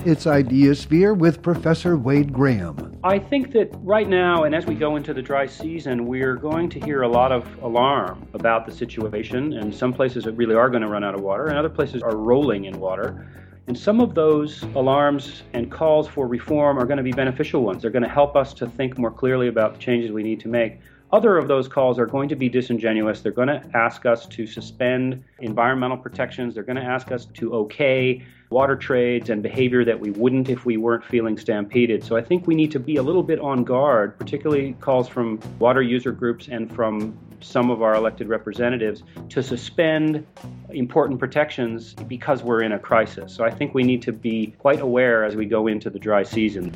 It's Ideasphere with Professor Wade Graham. I think that right now, and as we go into the dry season, we're going to hear a lot of alarm about the situation, and some places really are going to run out of water, and other places are rolling in water. And some of those alarms and calls for reform are going to be beneficial ones. They're going to help us to think more clearly about the changes we need to make. Other of those calls are going to be disingenuous. They're going to ask us to suspend environmental protections. They're going to ask us to okay water trades and behavior that we wouldn't if we weren't feeling stampeded. So I think we need to be a little bit on guard, particularly calls from water user groups and from some of our elected representatives to suspend important protections because we're in a crisis. So I think we need to be quite aware as we go into the dry season.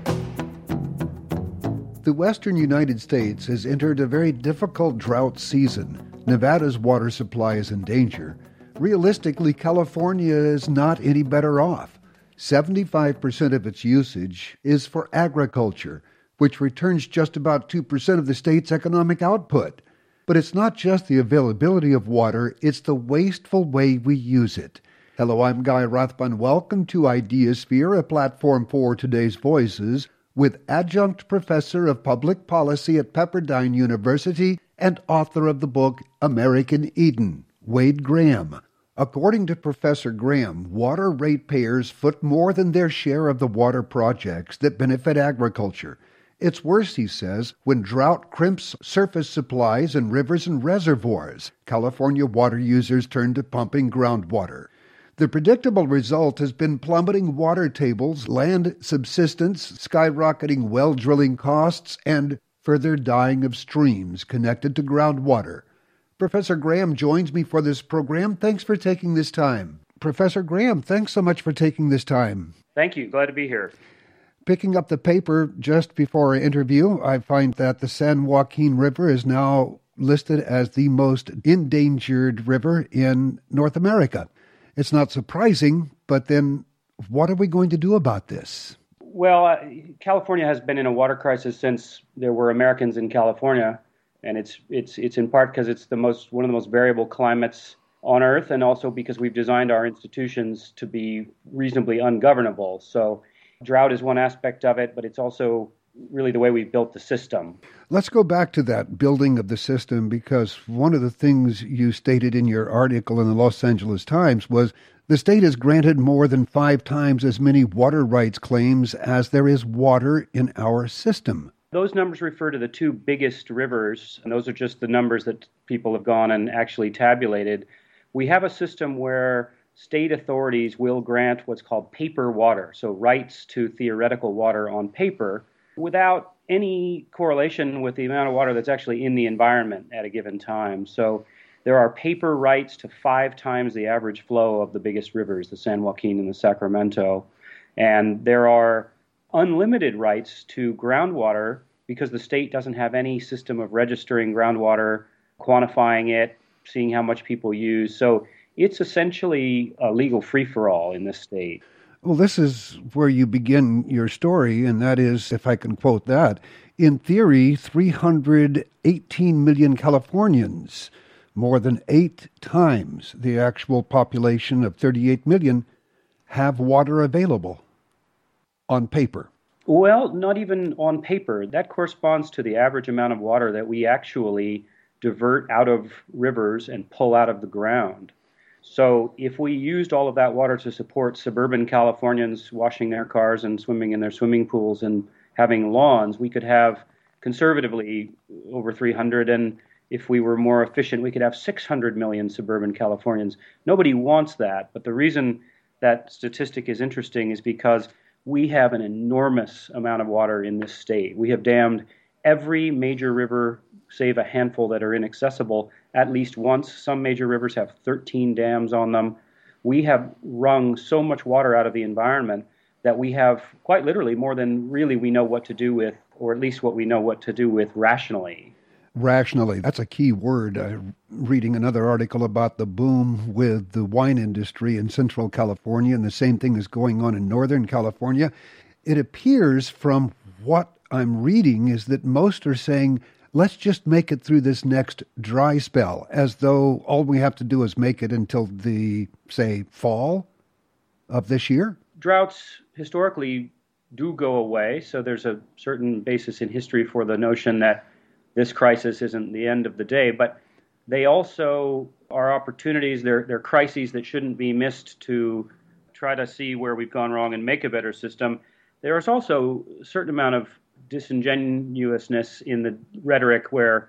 The western United States has entered a very difficult drought season. Nevada's water supply is in danger. Realistically, California is not any better off. 75% of its usage is for agriculture, which returns just about 2% of the state's economic output. But it's not just the availability of water, it's the wasteful way we use it. Hello, I'm Guy Rothman. Welcome to Ideasphere, a platform for today's voices, with adjunct professor of public policy at Pepperdine University and author of the book American Eden, Wade Graham. According to Professor Graham, water ratepayers foot more than their share of the water projects that benefit agriculture. It's worse, he says, when drought crimps surface supplies in rivers and reservoirs. California water users turn to pumping groundwater. The predictable result has been plummeting water tables, land subsistence, skyrocketing well drilling costs, and further dying of streams connected to groundwater. Professor Graham joins me for this program. Thanks for taking this time. Professor Graham, thanks so much for taking this time. Thank you. Glad to be here. Picking up the paper just before our interview, I find that the San Joaquin River is now listed as the most endangered river in North America. It's not surprising, but then what are we going to do about this? Well, California has been in a water crisis since there were Americans in California, and it's in part because it's one of the most variable climates on Earth, and also because we've designed our institutions to be reasonably ungovernable. So drought is one aspect of it, but it's also really the way we've built the system. Let's go back to that building of the system, because one of the things you stated in your article in the Los Angeles Times was the state has granted more than 5 times as many water rights claims as there is water in our system. Those numbers refer to the 2 biggest rivers, and those are just the numbers that people have gone and actually tabulated. We have a system where state authorities will grant what's called paper water, so rights to theoretical water on paper, without any correlation with the amount of water that's actually in the environment at a given time. So there are paper rights to 5 times the average flow of the biggest rivers, the San Joaquin and the Sacramento. And there are unlimited rights to groundwater because the state doesn't have any system of registering groundwater, quantifying it, seeing how much people use. So it's essentially a legal free-for-all in this state. Well, this is where you begin your story, and that is, if I can quote that, in theory, 318 million Californians, more than 8 times the actual population of 38 million, have water available on paper. Well, not even on paper. That corresponds to the average amount of water that we actually divert out of rivers and pull out of the ground. So if we used all of that water to support suburban Californians washing their cars and swimming in their swimming pools and having lawns, we could have conservatively over 300, and if we were more efficient, we could have 600 million suburban Californians. Nobody wants that, but the reason that statistic is interesting is because we have an enormous amount of water in this state. We have dammed every major river, save a handful that are inaccessible, at least once. Some major rivers have 13 dams on them. We have wrung so much water out of the environment that we have quite literally more than really we know what to do with, or at least what we know what to do with rationally. Rationally, that's a key word. Reading another article about the boom with the wine industry in Central California, and the same thing is going on in Northern California. It appears from what I'm reading is that most are saying, let's just make it through this next dry spell, as though all we have to do is make it until the, say, fall of this year? droughts historically do go away, so there's a certain basis in history for the notion that this crisis isn't the end of the day, but they also are opportunities, they're crises that shouldn't be missed to try to see where we've gone wrong and make a better system. There is also a certain amount of disingenuousness in the rhetoric where,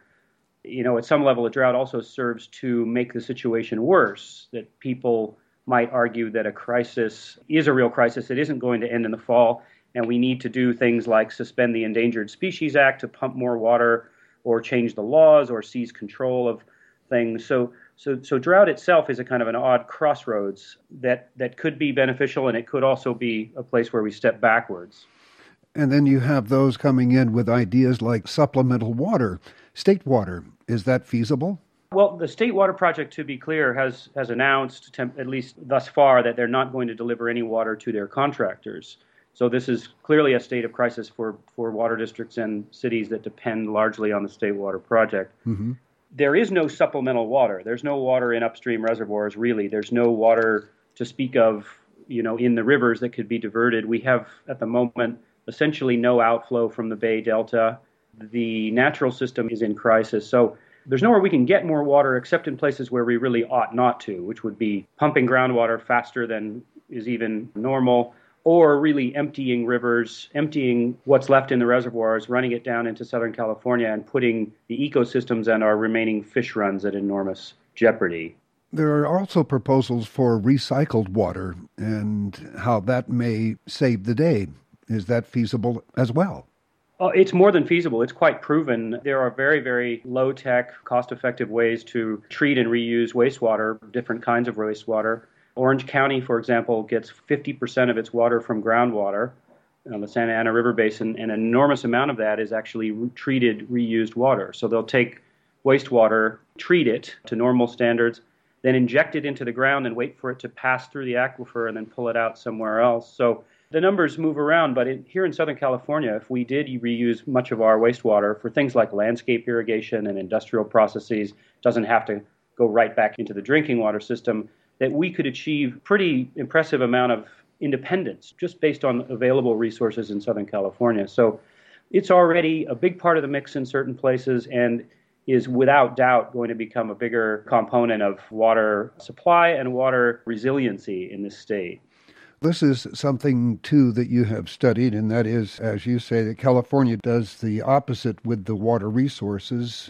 at some level, a drought also serves to make the situation worse, that people might argue that a crisis is a real crisis. It isn't going to end in the fall, and we need to do things like suspend the Endangered Species Act to pump more water or change the laws or seize control of things. So drought itself is a kind of an odd crossroads that could be beneficial, and it could also be a place where we step backwards. And then you have those coming in with ideas like supplemental water, state water. Is that feasible? Well, the State Water Project, to be clear, has announced, at least thus far, that they're not going to deliver any water to their contractors. So this is clearly a state of crisis for water districts and cities that depend largely on the State Water Project. Mm-hmm. There is no supplemental water. There's no water in upstream reservoirs, really. There's no water to speak of, in the rivers that could be diverted. We have, at the moment, essentially no outflow from the Bay Delta. The natural system is in crisis. So there's nowhere we can get more water except in places where we really ought not to, which would be pumping groundwater faster than is even normal, or really emptying rivers, emptying what's left in the reservoirs, running it down into Southern California and putting the ecosystems and our remaining fish runs at enormous jeopardy. There are also proposals for recycled water and how that may save the day. Is that feasible as well? It's more than feasible. It's quite proven. There are very, very low-tech, cost-effective ways to treat and reuse wastewater, different kinds of wastewater. Orange County, for example, gets 50% of its water from groundwater on the Santa Ana River Basin, and an enormous amount of that is actually treated, reused water. So they'll take wastewater, treat it to normal standards, then inject it into the ground and wait for it to pass through the aquifer and then pull it out somewhere else. So the numbers move around, but here in Southern California, if we did reuse much of our wastewater for things like landscape irrigation and industrial processes, it doesn't have to go right back into the drinking water system, that we could achieve pretty impressive amount of independence just based on available resources in Southern California. So it's already a big part of the mix in certain places and is without doubt going to become a bigger component of water supply and water resiliency in this state. This is something, too, that you have studied, and that is, as you say, that California does the opposite with the water resources.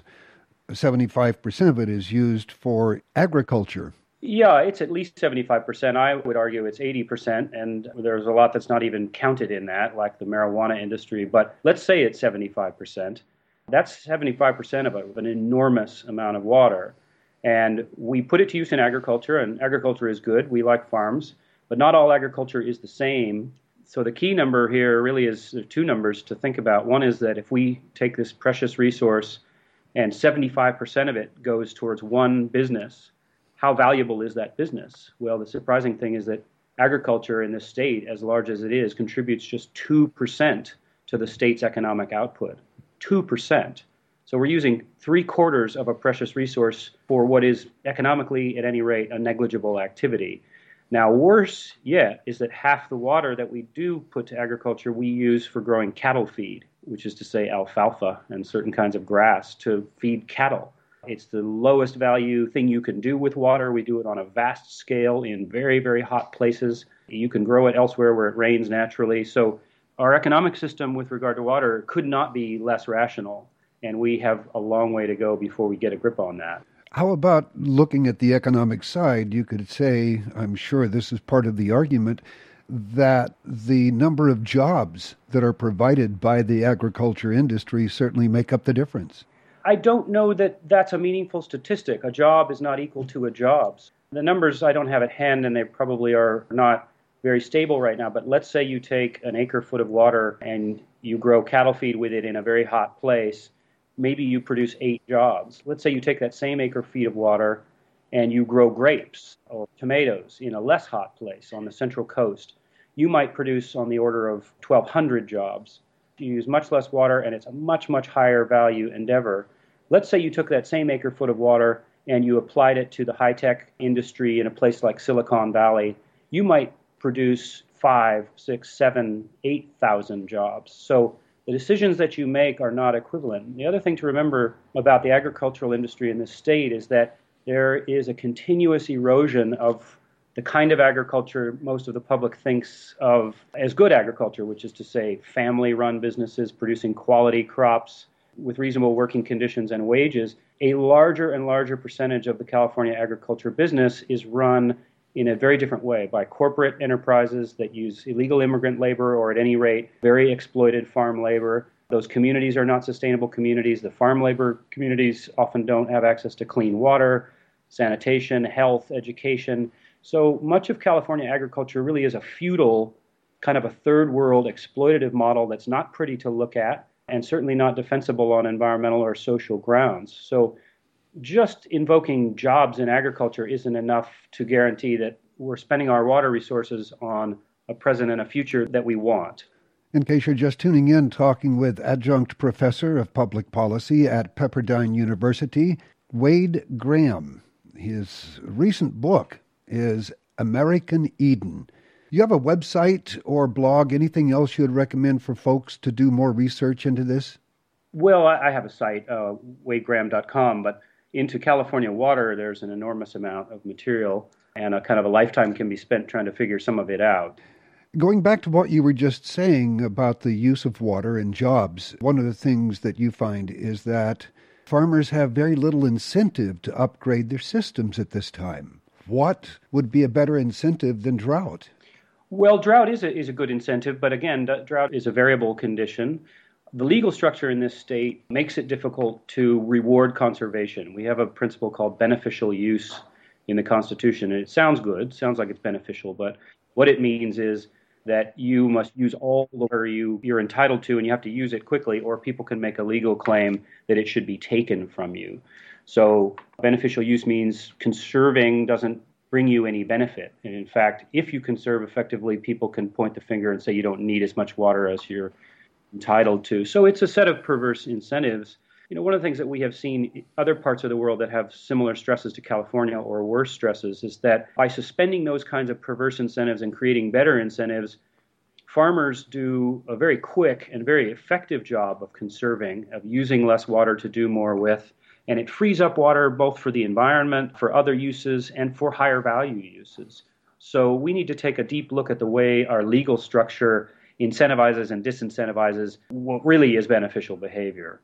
75% of it is used for agriculture. Yeah, it's at least 75%. I would argue it's 80%, and there's a lot that's not even counted in that, like the marijuana industry. But let's say it's 75%. That's 75% of an enormous amount of water. And we put it to use in agriculture, and agriculture is good. We like farms, but not all agriculture is the same. So the key number here really is two numbers to think about. One is that if we take this precious resource and 75% of it goes towards one business, how valuable is that business? Well, the surprising thing is that agriculture in this state, as large as it is, contributes just 2% to the state's economic output. 2%. So we're using 3/4 of a precious resource for what is economically, at any rate, a negligible activity. Now, worse yet is that half the water that we do put to agriculture we use for growing cattle feed, which is to say alfalfa and certain kinds of grass to feed cattle. It's the lowest value thing you can do with water. We do it on a vast scale in very, very hot places. You can grow it elsewhere where it rains naturally. So our economic system with regard to water could not be less rational, and we have a long way to go before we get a grip on that. How about looking at the economic side? You could say, I'm sure this is part of the argument, that the number of jobs that are provided by the agriculture industry certainly make up the difference. I don't know that that's a meaningful statistic. A job is not equal to a job. The numbers I don't have at hand, and they probably are not very stable right now, but let's say you take an acre-foot of water and you grow cattle feed with it in a very hot place. Maybe you produce 8 jobs. Let's say you take that same acre-feet of water and you grow grapes or tomatoes in a less hot place on the Central Coast. You might produce on the order of 1,200 jobs. You use much less water, and it's a much, much higher value endeavor. Let's say you took that same acre-foot of water and you applied it to the high-tech industry in a place like Silicon Valley. You might produce 5, 6, 7, 8,000 jobs. So the decisions that you make are not equivalent. The other thing to remember about the agricultural industry in this state is that there is a continuous erosion of the kind of agriculture most of the public thinks of as good agriculture, which is to say family-run businesses producing quality crops with reasonable working conditions and wages. A larger and larger percentage of the California agriculture business is run in a very different way by corporate enterprises that use illegal immigrant labor or at any rate very exploited farm labor. Those communities are not sustainable communities. The farm labor communities often don't have access to clean water, sanitation, health, education. So much of California agriculture really is a feudal, kind of a third world exploitative model that's not pretty to look at and certainly not defensible on environmental or social grounds. So just invoking jobs in agriculture isn't enough to guarantee that we're spending our water resources on a present and a future that we want. In case you're just tuning in, talking with adjunct professor of public policy at Pepperdine University, Wade Graham. His recent book is American Eden. You have a website or blog, anything else you would recommend for folks to do more research into this? Well, I have a site, wadegraham.com, but into California water, there's an enormous amount of material, and a kind of a lifetime can be spent trying to figure some of it out. Going back to what you were just saying about the use of water and jobs, one of the things that you find is that farmers have very little incentive to upgrade their systems at this time. What would be a better incentive than drought? Well, drought is a good incentive, but again, drought is a variable condition. The legal structure in this state makes it difficult to reward conservation. We have a principle called beneficial use in the Constitution, and it sounds good, sounds like it's beneficial, but what it means is that you must use all the water you're entitled to, and you have to use it quickly, or people can make a legal claim that it should be taken from you. So beneficial use means conserving doesn't bring you any benefit. And in fact, if you conserve effectively, people can point the finger and say you don't need as much water as you're entitled to. So it's a set of perverse incentives. You know, one of the things that we have seen in other parts of the world that have similar stresses to California or worse stresses is that by suspending those kinds of perverse incentives and creating better incentives, farmers do a very quick and very effective job of conserving, of using less water to do more with. And it frees up water both for the environment, for other uses, and for higher value uses. So we need to take a deep look at the way our legal structure incentivizes and disincentivizes what really is beneficial behavior.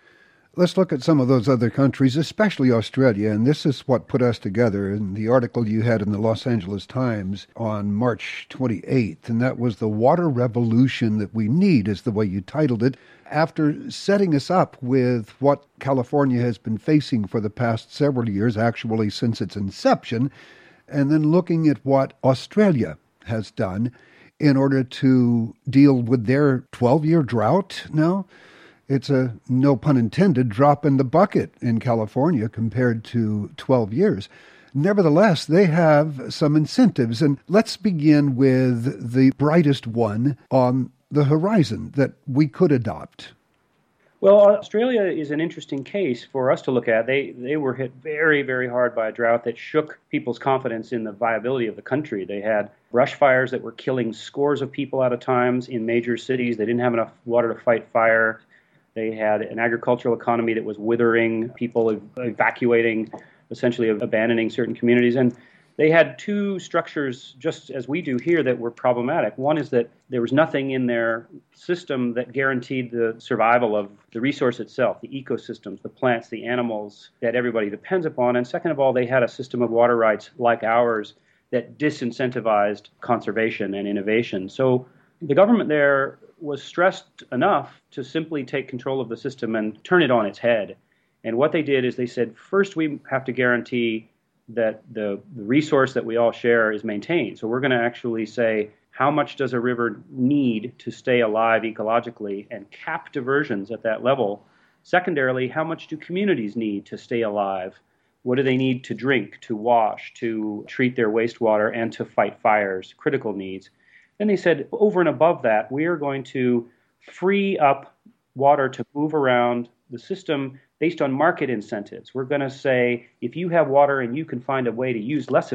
Let's look at some of those other countries, especially Australia, and this is what put us together in the article you had in the Los Angeles Times on March 28th, and that was the water revolution that we need, is the way you titled it, after setting us up with what California has been facing for the past several years, actually since its inception, and then looking at what Australia has done in order to deal with their 12-year drought now. It's a, no pun intended, drop in the bucket in California compared to 12 years. Nevertheless, they have some incentives. And let's begin with the brightest one on the horizon that we could adopt. Well, Australia is an interesting case for us to look at. They were hit very, very hard by a drought that shook people's confidence in the viability of the country. They had brush fires that were killing scores of people at a time in major cities. They didn't have enough water to fight fire. They had an agricultural economy that was withering, people evacuating, essentially abandoning certain communities. And they had two structures, just as we do here, that were problematic. One is that there was nothing in their system that guaranteed the survival of the resource itself, the ecosystems, the plants, the animals that everybody depends upon. And second of all, they had a system of water rights like ours that disincentivized conservation and innovation. So the government there was stressed enough to simply take control of the system and turn it on its head. And what they did is they said, first, we have to guarantee that the resource that we all share is maintained. So we're going to actually say, how much does a river need to stay alive ecologically, and cap diversions at that level? Secondarily, how much do communities need to stay alive? What do they need to drink, to wash, to treat their wastewater, and to fight fires, critical needs? Then they said, over and above that, we are going to free up water to move around the system based on market incentives. We're going to say, if you have water and you can find a way to use less of it,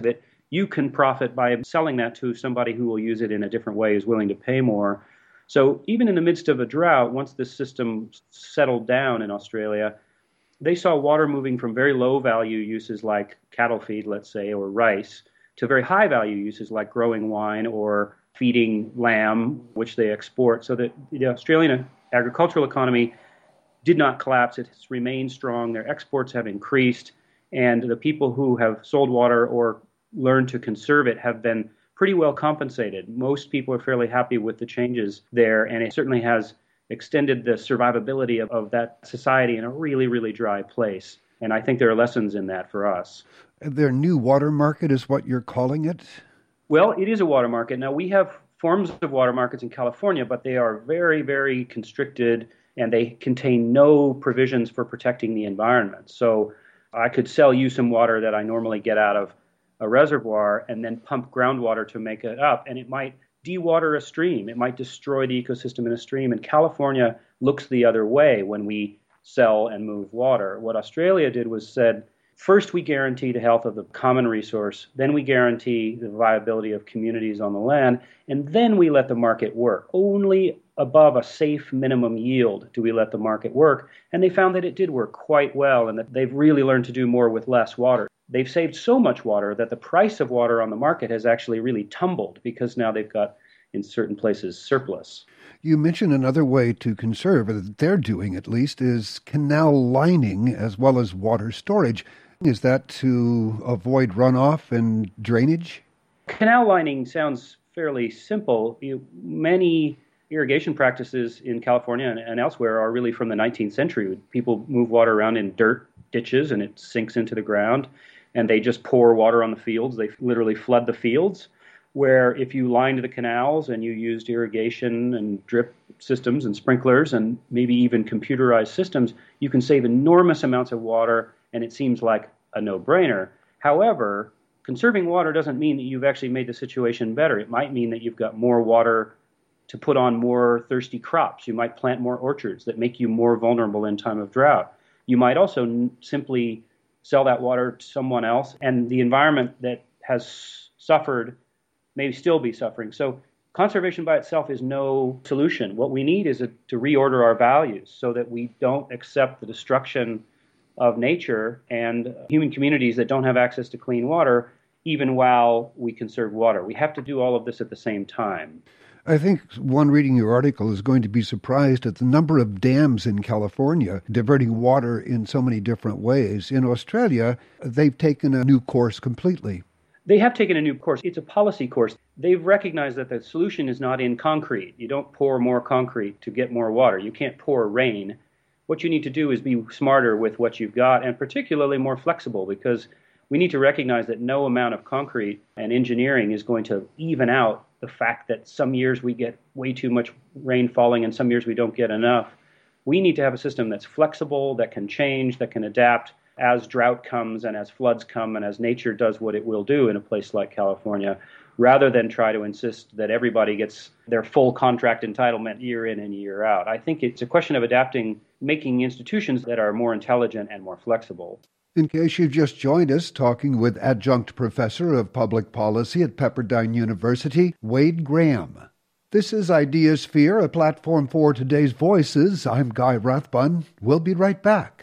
you can profit by selling that to somebody who will use it in a different way, is willing to pay more. So even in the midst of a drought, once this system settled down in Australia, they saw water moving from very low value uses like cattle feed, let's say, or rice, to very high value uses like growing wine or feeding lamb, which they export. So that the Australian agricultural economy did not collapse. It has remained strong. Their exports have increased. And the people who have sold water or learned to conserve it have been pretty well compensated. Most people are fairly happy with the changes there, and it certainly has extended the survivability of that society in a really, really dry place. And I think there are lessons in that for us. Their new water market is what you're calling it? Well, it is a water market. Now, we have forms of water markets in California, but they are very, very constricted, and they contain no provisions for protecting the environment. So I could sell you some water that I normally get out of a reservoir and then pump groundwater to make it up, and it might dewater a stream. It might destroy the ecosystem in a stream. And California looks the other way when we sell and move water. What Australia did was said, first we guarantee the health of the common resource, then we guarantee the viability of communities on the land, and then we let the market work. Only above a safe minimum yield do we let the market work. And they found that it did work quite well, and that they've really learned to do more with less water. They've saved so much water that the price of water on the market has actually really tumbled because now they've got, in certain places, surplus. You mentioned another way to conserve, that they're doing at least, is canal lining as well as water storage. Is that to avoid runoff and drainage? Canal lining sounds fairly simple. Many irrigation practices in California and elsewhere are really from the 19th century. People move water around in dirt ditches and it sinks into the ground, and they just pour water on the fields. They literally flood the fields, where if you lined the canals and you used irrigation and drip systems and sprinklers and maybe even computerized systems, you can save enormous amounts of water, and it seems like a no-brainer. However, conserving water doesn't mean that you've actually made the situation better. It might mean that you've got more water to put on more thirsty crops. You might plant more orchards that make you more vulnerable in time of drought. You might also simply sell that water to someone else, and the environment that has suffered may still be suffering. So conservation by itself is no solution. What we need is to reorder our values so that we don't accept the destruction of nature and human communities that don't have access to clean water, even while we conserve water. We have to do all of this at the same time. I think one reading your article is going to be surprised at the number of dams in California diverting water in so many different ways. In Australia, they've taken a new course completely. They have taken a new course. It's a policy course. They've recognized that the solution is not in concrete. You don't pour more concrete to get more water. You can't pour rain. What you need to do is be smarter with what you've got, and particularly more flexible, because we need to recognize that no amount of concrete and engineering is going to even out the fact that some years we get way too much rain falling and some years we don't get enough. We need to have a system that's flexible, that can change, that can adapt as drought comes and as floods come and as nature does what it will do in a place like California, rather than try to insist that everybody gets their full contract entitlement year in and year out. I think it's a question of adapting, making institutions that are more intelligent and more flexible. In case you've just joined us, talking with Adjunct Professor of Public Policy at Pepperdine University, Wade Graham. This is Ideasphere, a platform for today's voices. I'm Guy Rathbun. We'll be right back.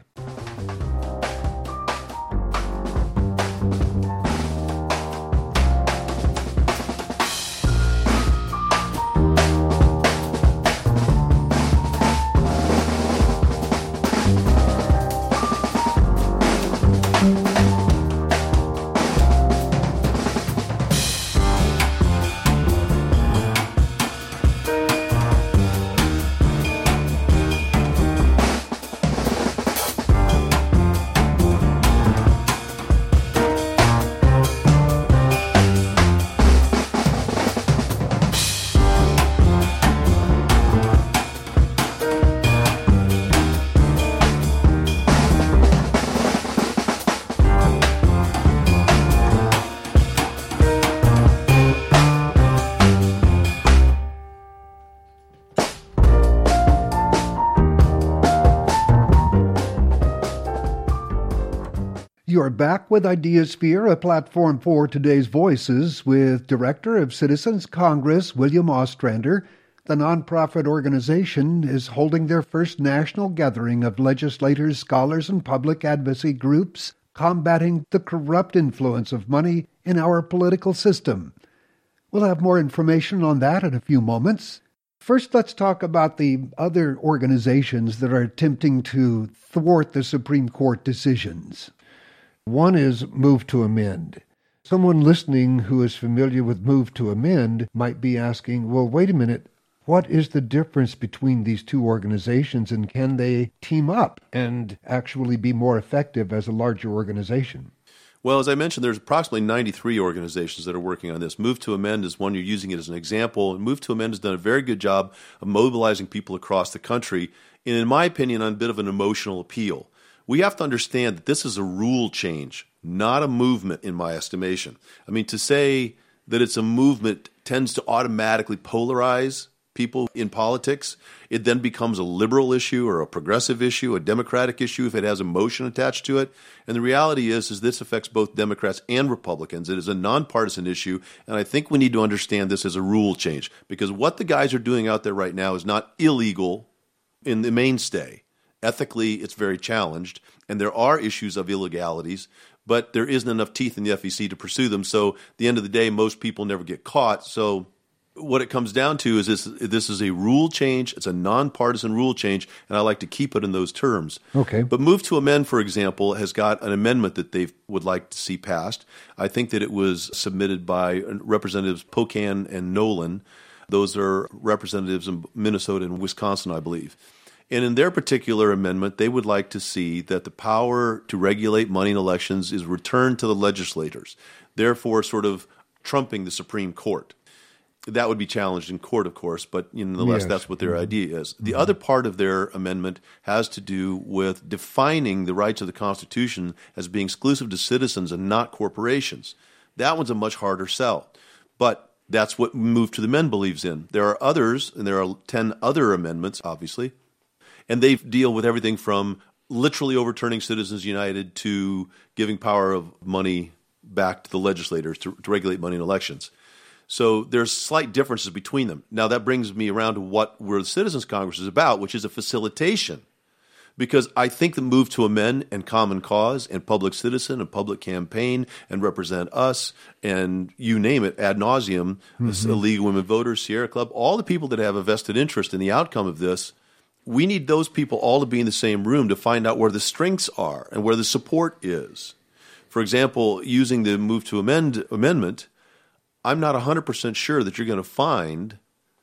You're back with Ideasphere, a platform for today's voices, with Director of Citizens Congress, William Ostrander. The nonprofit organization is holding their first national gathering of legislators, scholars, and public advocacy groups combating the corrupt influence of money in our political system. We'll have more information on that in a few moments. First, let's talk about the other organizations that are attempting to thwart the Supreme Court decisions. One is Move to Amend. Someone listening who is familiar with Move to Amend might be asking, well, wait a minute, what is the difference between these two organizations, and can they team up and actually be more effective as a larger organization? Well, as I mentioned, there's approximately 93 organizations that are working on this. Move to Amend is one. You're using it as an example. And Move to Amend has done a very good job of mobilizing people across the country, and in my opinion, on a bit of an emotional appeal. We have to understand that this is a rule change, not a movement, in my estimation. I mean, to say that it's a movement tends to automatically polarize people in politics. It then becomes a liberal issue or a progressive issue, a Democratic issue if it has emotion attached to it. And the reality is this affects both Democrats and Republicans. It is a nonpartisan issue, and I think we need to understand this as a rule change, because what the guys are doing out there right now is not illegal in the mainstay. Ethically, it's very challenged, and there are issues of illegalities, but there isn't enough teeth in the FEC to pursue them. So at the end of the day, most people never get caught. So what it comes down to is this is a rule change. It's a nonpartisan rule change, and I like to keep it in those terms. Okay. But Move to Amend, for example, has got an amendment that they would like to see passed. I think that it was submitted by Representatives Pocan and Nolan. Those are representatives in Minnesota and Wisconsin, I believe. And in their particular amendment, they would like to see that the power to regulate money in elections is returned to the legislators, therefore sort of trumping the Supreme Court. That would be challenged in court, of course, but nonetheless, yes, that's what their idea is. The other part of their amendment has to do with defining the rights of the Constitution as being exclusive to citizens and not corporations. That one's a much harder sell, but that's what Move to the Amend believes in. There are others, and there are 10 other amendments, obviously, and they deal with everything from literally overturning Citizens United to giving power of money back to the legislators to regulate money in elections. So there's slight differences between them. Now that brings me around to what the Citizens Congress is about, which is a facilitation. Because I think the Move to Amend and Common Cause and Public Citizen and Public Campaign and Represent Us and you name it, ad nauseum, League of Women Voters, Sierra Club, all the people that have a vested interest in the outcome of this, we need those people all to be in the same room to find out where the strengths are and where the support is. For example, using the Move to Amend amendment, I'm not 100% sure that you're going to find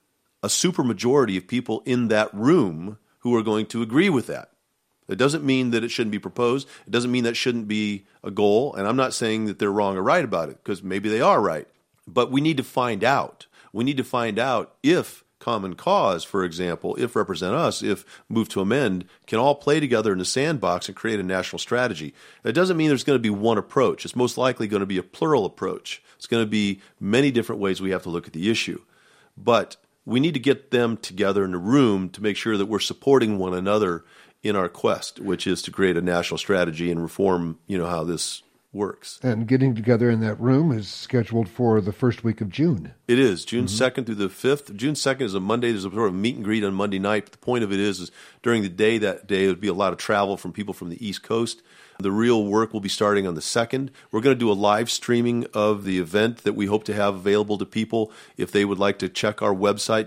a supermajority of people in that room who are going to agree with that. It doesn't mean that it shouldn't be proposed. It doesn't mean that shouldn't be a goal. And I'm not saying that they're wrong or right about it, because maybe they are right. But we need to find out. We need to find out if Common Cause, for example, if Represent Us, if Move to Amend, can all play together in a sandbox and create a national strategy. That doesn't mean there's going to be one approach. It's most likely going to be a plural approach. It's going to be many different ways we have to look at the issue. But we need to get them together in a room to make sure that we're supporting one another in our quest, which is to create a national strategy and reform, how this works. And getting together in that room is scheduled for the first week of June. It is, June 2nd through the 5th. June 2nd is a Monday. There's a sort of meet and greet on Monday night. But the point of it is during the day, that day, there would be a lot of travel from people from the East Coast. The real work will be starting on the 2nd. We're going to do a live streaming of the event that we hope to have available to people if they would like to check our website,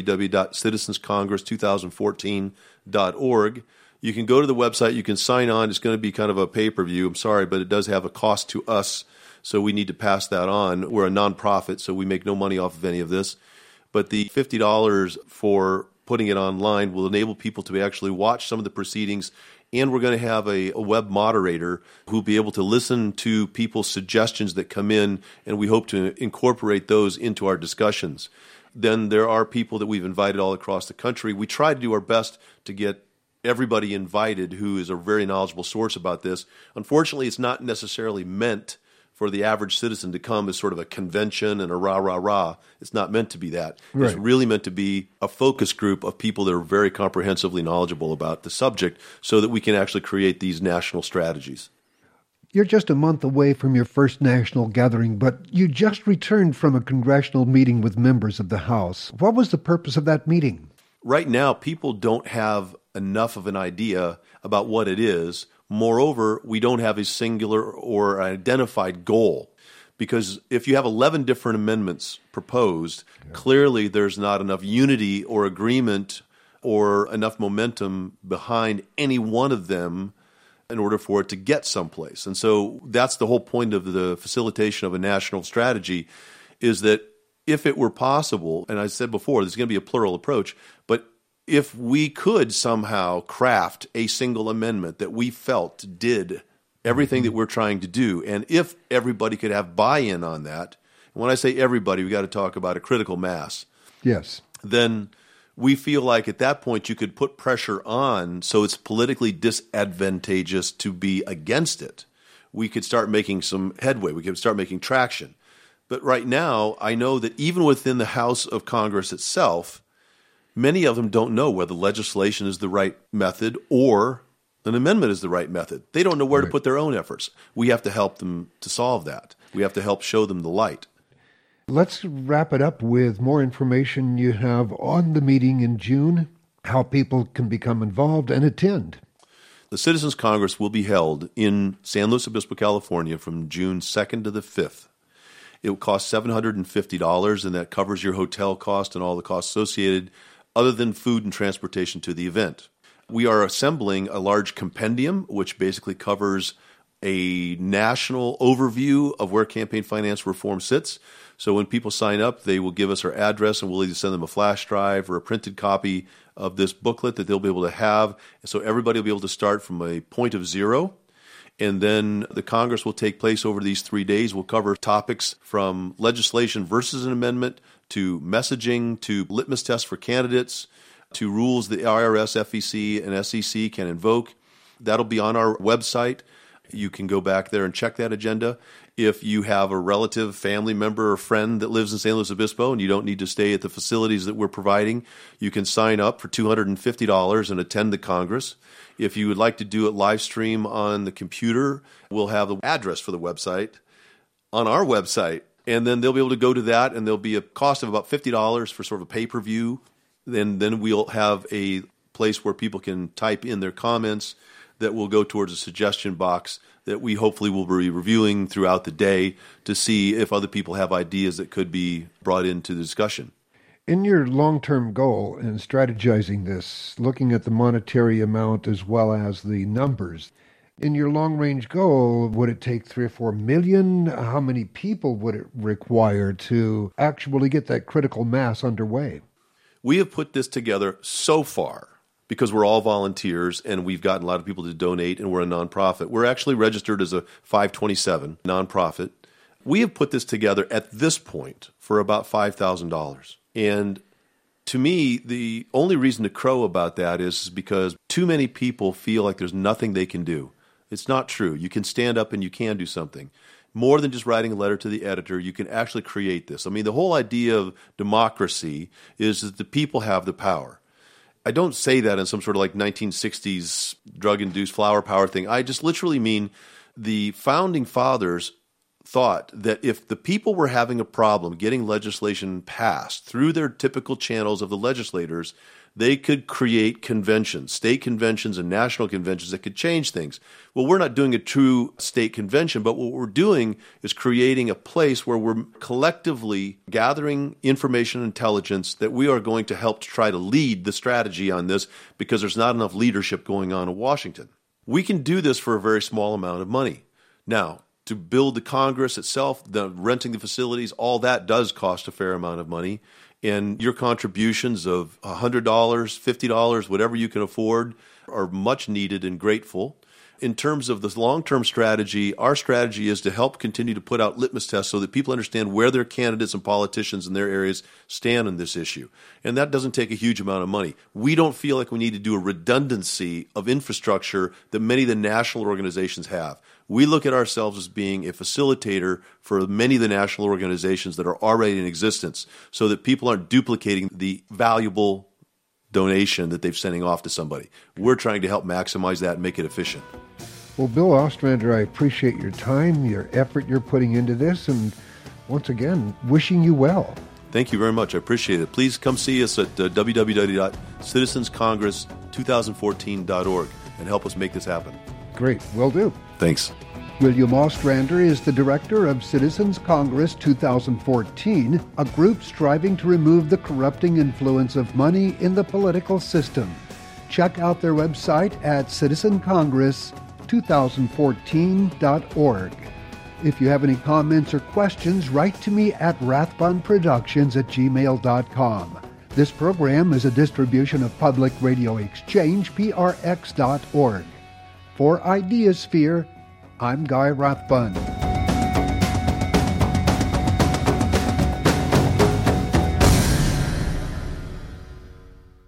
www.citizenscongress2014.org. You can go to the website. You can sign on. It's going to be kind of a pay-per-view. I'm sorry, but it does have a cost to us, so we need to pass that on. We're a nonprofit, so we make no money off of any of this. But the $50 for putting it online will enable people to actually watch some of the proceedings, and we're going to have a web moderator who will be able to listen to people's suggestions that come in, and we hope to incorporate those into our discussions. Then there are people that we've invited all across the country. We try to do our best to get everybody invited who is a very knowledgeable source about this. Unfortunately, it's not necessarily meant for the average citizen to come as sort of a convention and a rah-rah-rah. It's not meant to be that. Right. It's really meant to be a focus group of people that are very comprehensively knowledgeable about the subject so that we can actually create these national strategies. You're just a month away from your first national gathering, but you just returned from a congressional meeting with members of the House. What was the purpose of that meeting? Right now, people don't have enough of an idea about what it is. Moreover, we don't have a singular or identified goal. Because if you have 11 different amendments proposed, clearly there's not enough unity or agreement or enough momentum behind any one of them in order for it to get someplace. And so that's the whole point of the facilitation of a national strategy, is that if it were possible, and I said before, there's going to be a plural approach, but if we could somehow craft a single amendment that we felt did everything that we're trying to do, and if everybody could have buy-in on that, and when I say everybody, we got to talk about a critical mass. Yes. Then we feel like at that point you could put pressure on so it's politically disadvantageous to be against it. We could start making some headway. We could start making traction. But right now, I know that even within the House of Congress itself, many of them don't know whether legislation is the right method or an amendment is the right method. They don't know where to put their own efforts. We have to help them to solve that. We have to help show them the light. Let's wrap it up with more information you have on the meeting in June, how people can become involved and attend. The Citizens Congress will be held in San Luis Obispo, California from June 2nd to the 5th. It will cost $750, and that covers your hotel cost and all the costs associated, other than food and transportation to the event. We are assembling a large compendium, which basically covers a national overview of where campaign finance reform sits. So when people sign up, they will give us our address, and we'll either send them a flash drive or a printed copy of this booklet that they'll be able to have. So everybody will be able to start from a point of zero. And then the Congress will take place over these 3 days. We'll cover topics from legislation versus an amendment to messaging to litmus tests for candidates to rules the IRS, FEC, and SEC can invoke. That'll be on our website. You can go back there and check that agenda. If you have a relative, family member, or friend that lives in San Luis Obispo and you don't need to stay at the facilities that we're providing, you can sign up for $250 and attend the Congress. If you would like to do it live stream on the computer, we'll have the address for the website on our website. And then they'll be able to go to that, and there'll be a cost of about $50 for sort of a pay-per-view. Then we'll have a place where people can type in their comments that will go towards a suggestion box that we hopefully will be reviewing throughout the day to see if other people have ideas that could be brought into the discussion. In your long-term goal in strategizing this, looking at the monetary amount as well as the numbers, in your long-range goal, would it take 3 or 4 million? How many people would it require to actually get that critical mass underway? We have put this together so far because we're all volunteers and we've gotten a lot of people to donate, and we're a nonprofit. We're actually registered as a 527 nonprofit. We have put this together at this point for about $5,000. And to me, the only reason to crow about that is because too many people feel like there's nothing they can do. It's not true. You can stand up and you can do something. More than just writing a letter to the editor, you can actually create this. I mean, the whole idea of democracy is that the people have the power. I don't say that in some sort of like 1960s drug-induced flower power thing. I just literally mean the founding fathers thought that if the people were having a problem getting legislation passed through their typical channels of the legislators, they could create conventions, state conventions and national conventions that could change things. Well, we're not doing a true state convention, but what we're doing is creating a place where we're collectively gathering information and intelligence that we are going to help to try to lead the strategy on this, because there's not enough leadership going on in Washington. We can do this for a very small amount of money. Now, to build the Congress itself, the renting the facilities, all that does cost a fair amount of money. And your contributions of $100, $50, whatever you can afford, are much needed and grateful. In terms of this long-term strategy, our strategy is to help continue to put out litmus tests so that people understand where their candidates and politicians in their areas stand on this issue. And that doesn't take a huge amount of money. We don't feel like we need to do a redundancy of infrastructure that many of the national organizations have. We look at ourselves as being a facilitator for many of the national organizations that are already in existence, so that people aren't duplicating the valuable donation that they're sending off to somebody. We're trying to help maximize that and make it efficient. Well, Bill Ostrander, I appreciate your time, your effort you're putting into this, and once again, wishing you well. Thank you very much. I appreciate it. Please come see us at www.citizenscongress2014.org and help us make this happen. Great. Will do. Thanks. William Ostrander is the director of Citizens Congress 2014, a group striving to remove the corrupting influence of money in the political system. Check out their website at citizencongress2014.org. If you have any comments or questions, write to me at rathbunproductions@gmail.com. This program is a distribution of Public Radio Exchange, prx.org. For Ideasphere, I'm Guy Rathbun.